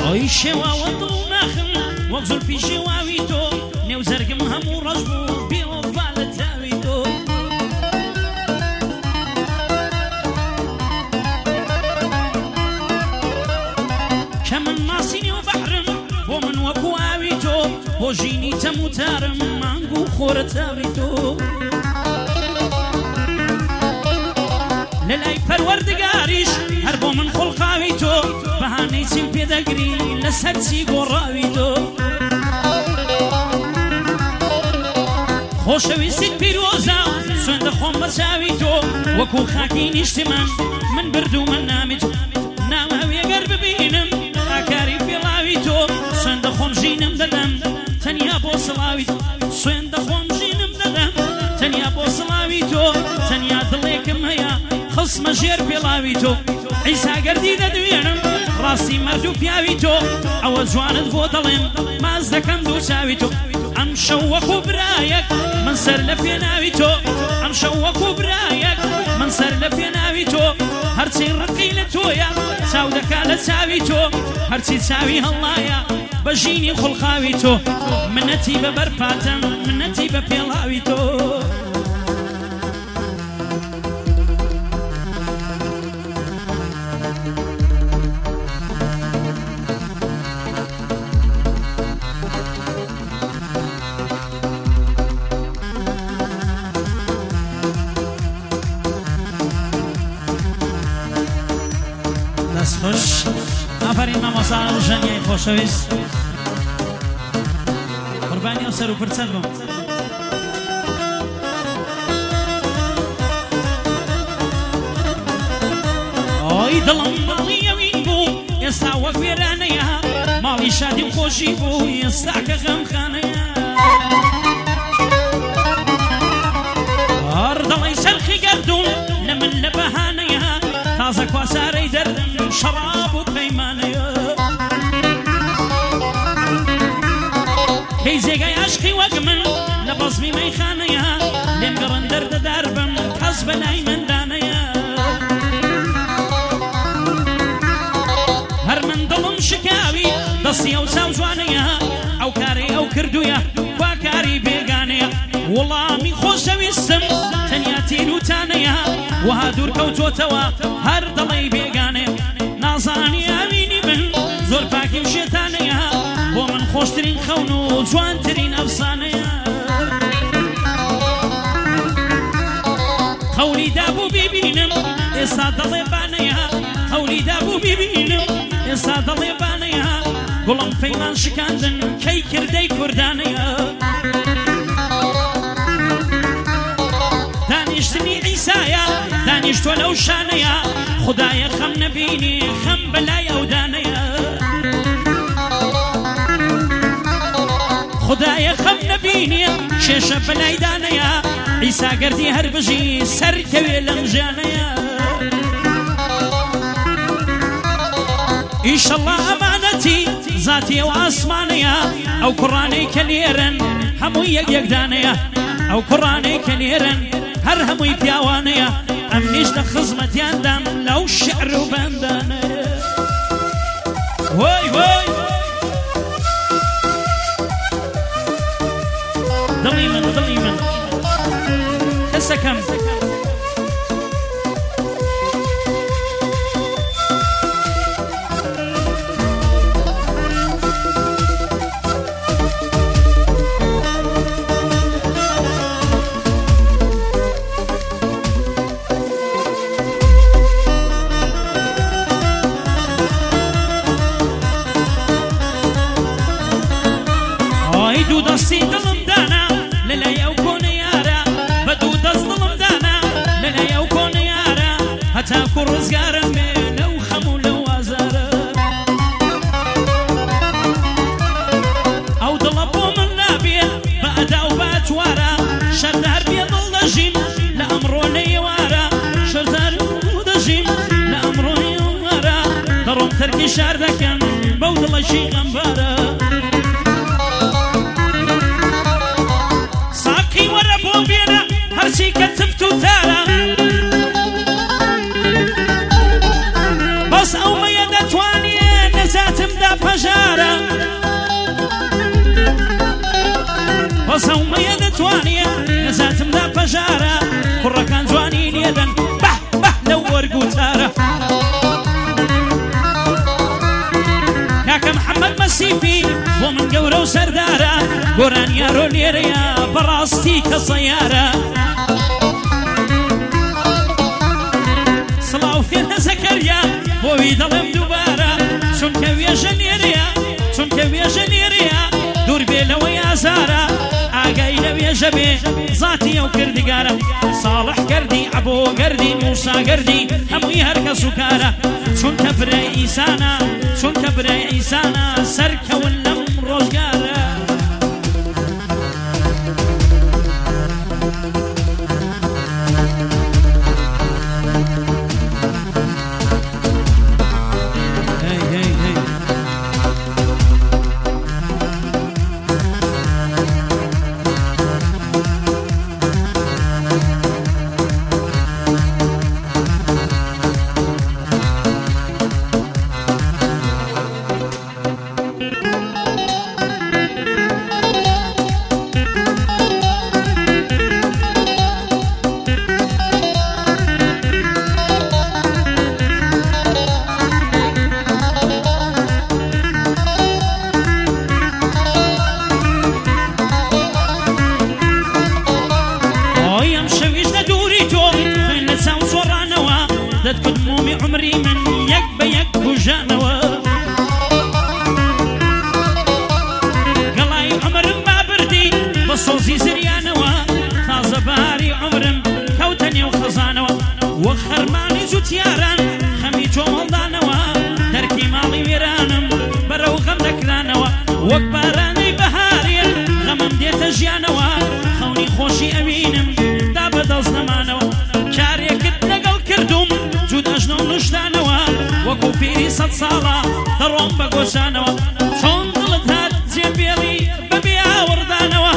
ئەوی شێواوە دڵ ناخم وەک زولفی شێواوی تۆ نێو زەرگم هەموو ڕەش بوو بێوەفا لە تاوی تۆ کە من ماسی نێو بەحرم بۆ من وەکو ئاوی تۆ بۆ ژینی تەموتارم مانگ و خۆرە تاوی تۆ لەلای پەروەردگاریش هەر بۆ من خۆڵقاوی تۆ بەهانەی چیم پێدەگری لەسەر چی گۆڕاوی تۆ خۆشەویستیت پیرۆزە سوێن دەخۆم بە چاوی تۆ وەکو خاکی نیشتمان من بردوومە نامی تۆ ناوەوێگەر ببینم ئاکاری پێڵاوی تۆ سوێن دەخۆم ژینم دەدەم تەنیا بۆ سڵاوی تۆ سوێن دەخۆم ژینم دەدەم تەنیا بۆ سڵاوی تۆ تەنیا دڵێکم هەیە خسمە ژێر پێڵاوی تۆ عیسا گەردی دەدوێنم ڕاستی مەرد و پیاوی تۆ ئەوە جوانت بۆ دەڵێم ماز دەکەم دوو چاوی تۆ ئەم شەو وەکو برایەک من سەر لە پێناوی تۆ ئەم شەو وەکو برایەک من سەر لە پێناوی تۆ هەرچی ڕقی لە تۆیە چاو دەکا لە چاوی تۆ هەرچی چاوی هەڵایە بە ژینی خوڵقاوی تۆ منەتی بە بەرپاتەم منەتی بە پێڵاوی تۆ خوش ئافرین مامۆستا ژەنیای خۆشەویست قوربانی ئەو سەر و پرچەند بووم ئۆی دڵم ماڵی ئەوین بوو ئێستا وەک وێرانەیە ماڵی شادی و خۆشی بوو ئێستا کە غەمخانەیە هەر دڵی سەرخی گەردوون لە من لە بەهانەیە تازە کواسارەی دەردم شەڕاب و پەیمانەیە کەی جێگای عاشقی وەک من لە بەزمی مەیخانەیە لێم گەڕن دەردەدار بم کەس بەلای مندانەیە هەر من دڵم شکاوی دەستی ئەو چاو جوانەیە ئەو کارەی ئەو کردوویە وا کاری بێگانەیە وەڵامی خۆشەویستم تەنیا تیروتانەیە وها دوور کەوتۆتەوە هەر دڵی بێگانەیە نازانی ئاوینی من زۆر پاکی و شێتانەیە بۆ من خۆشترین خەون و جوانترین ئەفسانەیە قەولی دابوو بیبینم ئێستا دڵێ بانەیە قەولی دابوو بیبینم ئێستا دڵێ بانەیە گوڵم پەیمان شکاندن کەی کردەی کوردانەیە دانیشتنی عیسایە دانیشتوە لەو شانەیە خدایە خەم نەبینی خەم بەلای ئەو دانەیە خدایە خەم نەبینی شێشە بەلای دانەیە عیسا گەردی هەر بژی سەرکەوێ لەم ژانەیە ئیشەڵڵا ئەمانەتی زاتی ئەو ئاسمانەیە ئەو کوڕانەی کە لێرن هەمووی یەک دانەیە ئەو کوڕانەی کە لێرن هەر هەمووی پیاوانەیە ئەم نیش لە خزمەتیاندام لەو شعر و بەندانەیە وای وای دڵی من کەسەکەم دوو دەستی دڵم دانا لەلای ئەو کۆنە یارە بە دوو دەست دڵم دانا لەلای ئەو کۆنە یارە هەتاکو ڕزگارم بێ لەو خەم و لەو ئازارە ئەو دڵە بۆ من نابێ بە ئەدا و بە ئەتوارە شەردار بێ دڵ دەژیم لە ئەمڕۆ نەیوارە شەردار دەژیم لە ئەمڕۆ نەیوارە دەڕۆم تەرکی شار دەکەم بەو دڵەشی غەمبارە هەرچی کە تفت و تارە بەس ئەو مەیە دەتوانێ نەزاتمدا پەژە ڕەسە و مەیە دەتوانێ نەزاتمدا پەژارە کوڕەکان جوانی لێدەن بەح بەح لەو وەرگوتارە کاکە محەممەد مەسیفی بۆ من گەورە و سەردارە گۆران یارۆ لێرەیە بەڕاستی کە سەیارە سڵاو فێنە زەکەریا بۆوی دەڵێم دووبارە چونکە وێژە لێرەیە چونکە وێژە لێرەیە دوور بێ لەوەی ئازارە ئاگای لە وێژە بێ زاتی ئەو کردگارە ساڵح گەردی عەبۆ گەردی موسا گەردی هەمووی هەرکە سوکارە چونکە برای ئیسانە چونکە برای ئیسانە سەرکەون لەم ڕۆژگارە دەتکردمومی عمری من یەک بە یەک کوژانەوە گەڵای عمرم بابردی بە سۆزی زریانەوە تازە باری عمرم کەوتە نێو خەزانەوە وەک خەرمانی جوتیاران خەمی جۆمەڵدانەوە دەرکی ماڵی وێرانم بەرەو غەم دەکرانەوە وەک بارانەی بەهارێ غەمم دێتە ژیانەوە خەونی خۆشی ئەوینم دا بەدەست نەمانەوە کارێکت لەگەڵ کردوم جودەژنە و نوشدانەوە وەکو پیری سەد ساڵە دەڕۆم بە گۆشانەوە چۆن دڵت هات جێبێڵی بەبێ ئاوەڕدانەوە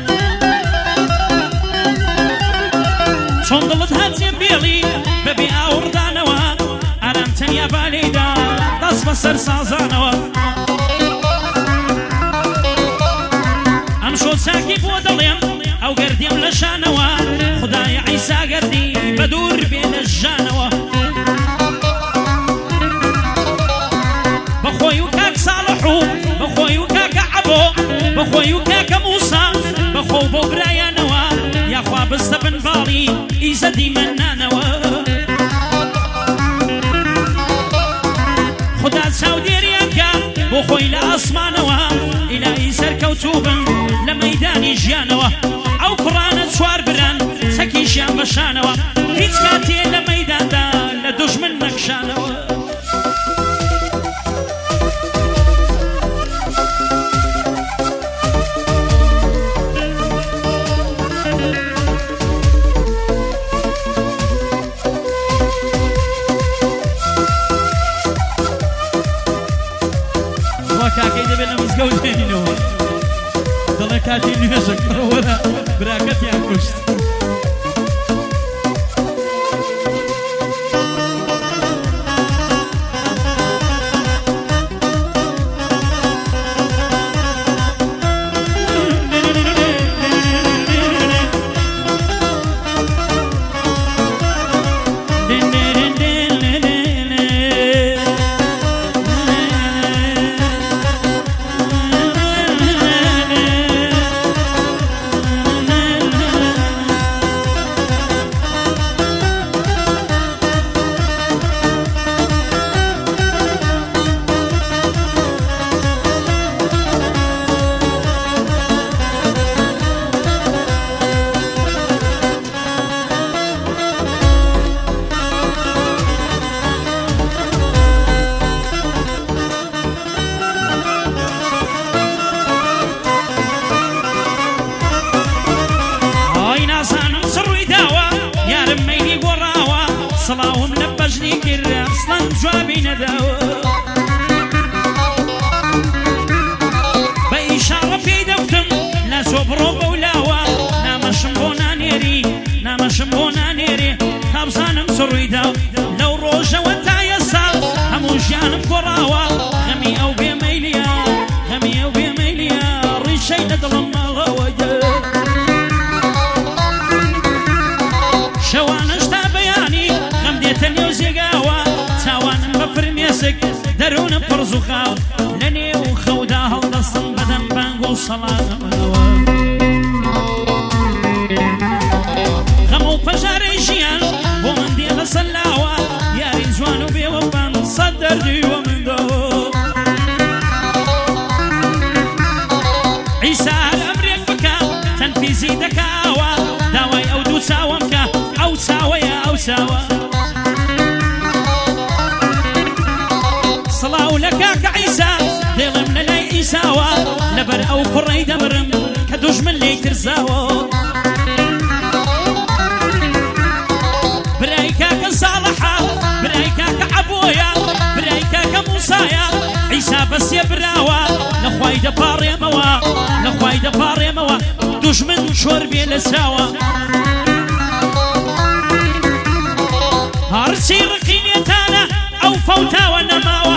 چۆن دڵت هات جێبێڵی بەبێ ئاوەڕدانەوە ئارام تەنیا بالێدا دەست بەسەر سازانەوە ئەم شۆ چاکی بۆ دەڵێم ئەو گەردیم لە شانەوە خدای عیسا گەردی بە دوور بێ لە ژانەوە بەخۆی و کاک ساڵح و بەخۆی و کاکە عەبۆ بەخۆی و کاکە موسا بەخۆ بۆ برایانەوە یاخوا بستە بنباڵی ئیزەدی مەنانەوە خدا چاودێریانکە بۆ خۆی لە ئاسمانەوە ئیلایی سەرکەوتوبن لە مەیدانی ژیانەوە ئەو کوڕانە چوار بران چەکیشیان بەشانەوە هیچ کاتێ لە مەیداندا لە دوژمن نەکشانەوە کاکەی دەبێت لە مزگەوت بێنینەوە دەڵێ کاتی نوێژەکەوەرە براکەتیان کوشت سڵاوم لە بەژنی کرد ئەسڵەن جوابی نەداوە بە ئیشاڕە پێی دەوتم لە زۆ بڕۆ بەولاوە نامەشم بۆ نانێری نامەشم بۆ نانێرێ تابزانم سڕووی داو لەو ڕۆژەوە تا ئێستا هەموو ژیانم گۆڕاوە غەمی ئەو بێمەیلیە غەمی ئەو بێمەیلیە ڕیشەی لە دڵم ماڵەوە خۆز و خاو لە نێو خەودا هەڵدەستم بەدەم بانگ و سەڵاوە غەم و پەژارەی ژیان بۆ من دێڵە سەلاوە یاری جوان و بێوەفام سەد دەردیوە مندەوە عیسا هەر ئەمرێک بکە تەنفیزی دەکاوە داوای ئەو دوو چاوەم کە ئەو چاوەیە ئەو چاوە سڵاو لە کاکە عیسا دێڵم لە لای ئیساوە لەبەر ئەو کوڕەی دەمرم کە دوژمن لێی ترزاوە برای کاکە ساڵحە برای کاکە عەبۆیە برای کاکە موسایە عیسا بەسێ براوە لەخوای دەپاڕێمەوە لەخوای دەپاڕێمەوە دوژمن شۆر بێ لە چاوە هەرچی ڕقی لێتانە ئەو فەوتاوە نەماوە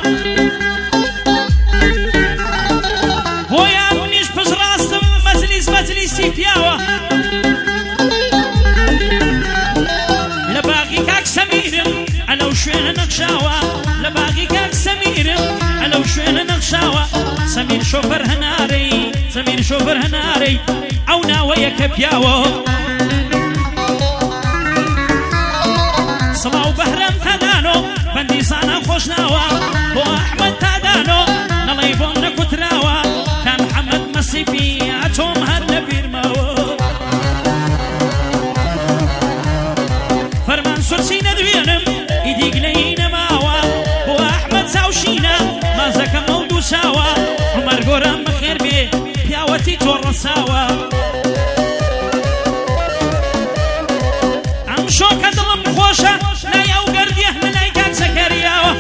بۆیان منیش پشڕاستم مەجلیسی پیاوە لە باغی کاک سەمیرم ئەلەو شوێنە نەخشاوە لە باغی کاک سەمیرم ئەلەو شوێنە نەخشاوە سەمیر شۆفەر هەنارەی سەمیر شۆفەر هەنارەی ئەو ناوەیە کە پیاوە سڵاو بەهرەم تادانۆ بەندی سانە خۆشناوە بۆ ئەحمەد تادانۆ نەڵێ بۆم نەکوتراوە تا محەممەد مەسیفی ئەتۆم هەر لە بیرمەوە فەرمان سورسی نەدوێنم ئیدیگلەی نەماوە بۆ ئەحمەد چاوشینە مازەکەم ئەو دوو چاوە عومەر گۆران بەخێر بێ پیاوەتی تۆ ڕەساوە ئەم شۆکە دڵم خۆشە لای ئەو گەردیە لە لای کاک زەکەریاوە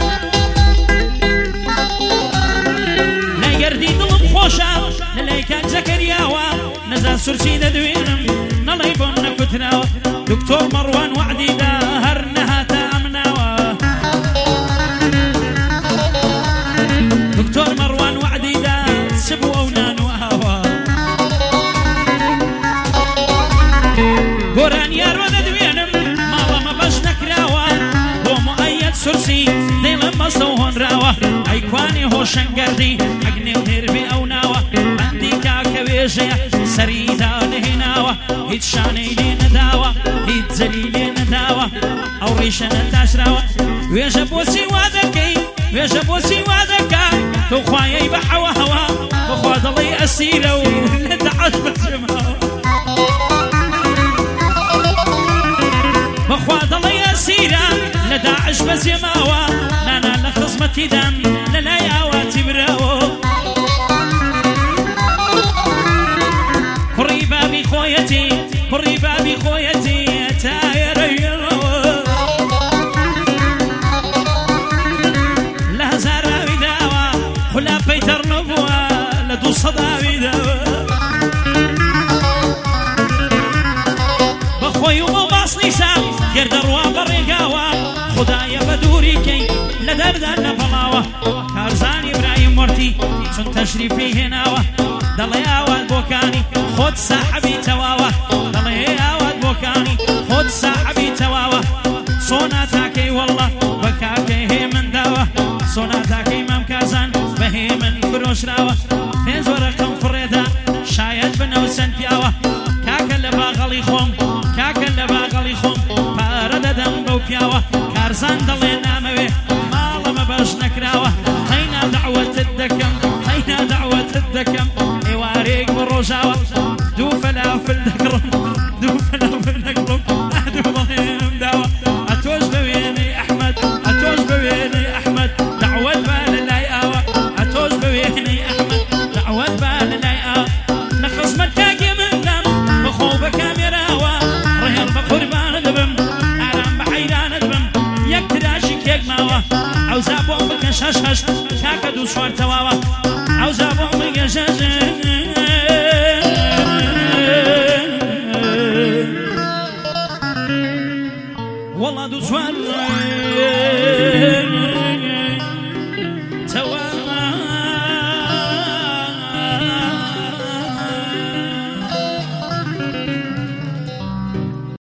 لای گەردی دڵم خۆشە لە لای کاک زەکەریاوە نەزان سورسی دەدوێنم نەڵێ بۆم نەکوتراوە دکتۆر مەڕوان وعدیدا هەر نەهاتە ئەمناوە دکتۆر مەڕوان وعدیدا سبوو ئەو نانواوە گۆران یارۆ دەدوێنم ماڵەمە بەش نەکراوە بۆ مؤەیەد سورسی دەیڵم بەستە و هۆنراوە ئەیکوانی هۆشەنگەردی ئەگنێ و هێربێ ئەو ناوە بەندی کاکە وێژەیە سەریدا نەهێناوە هیچ شانەی لێ نەداوە هیچ جەلی لێ نەداوە ئەو ڕیشە نەتاشراوە وێژە بۆچی وا دەکەی وێژە بۆچی وا دەکا تۆ خوایەی بە حەوە هەوا بەخوا دەڵێ ئەسیرە و لە دەعەش بەجماوە بەخوا دەڵێ ئەسیرە لە داعش بەجێماوە نانا لە خزمەتیدان لە لای ئاواتی براوە کوڕی بابی خۆیەتی کوڕی بابی خۆیەتی تایەرەوە لە هەزاراوی داوە خولاپەی تەڕ نەبووە لە دوو سەداوی داوە بەخۆی و بۆ باس نیسان گەردەڕوا بەڕێگاوە خودایە بە دووری کەی لە دەردان لە بەڵاوە کارزانی برایم وەرتی چون تەشریفی هێناوە دەڵێ ئاوات بۆکانی خۆت ساحەبی تەواوە دەڵێ ئاوات بۆکانی خۆت ساحەبی تەواوە سۆنا تاکەی وەڵڵە بە کاکەی هێ من داوە سۆنا تاکەی مام کازان بە هێ من فرۆشراوە پێنج وەرەقەم فڕێدا شاید بنەو چەند پیاوە کاکە لە باغەڵی خۆم کاکە لە باغەڵی خۆم پارە دەدەم بەو پیاوە کارزان دەڵێ نامەوێ ماڵەمە باش نەکراوە قەینا دەعوەتت دەکەم قەینا دەعوەتت دەکەم ئێوارێک بە ڕۆژاوە دوو فەلافل دەکڕم دوو فەلافل دەکڕم دوو بەڵێنم داوە ئەتۆش بە وێنەی ئەحمەد ئەتۆش بە وێنەی ئەحمەد دەعوەت با لە لای ئاوە ئەتۆش بە وێنەی ئەحمەد دەعوەت با لە لای ئاوە لە خزمەت کاکێ مندام بەخۆ بە کامێراوە ڕێم بە قوربانە دەبم ئارام بە حەیرانە دەبم یەک تراشی کێک ماوە ئەوزا بۆم بکە شەش هەشت کاکە دوو چوار تەواوە ئەوزا بۆم بکە شەش وەڵا دوو چوار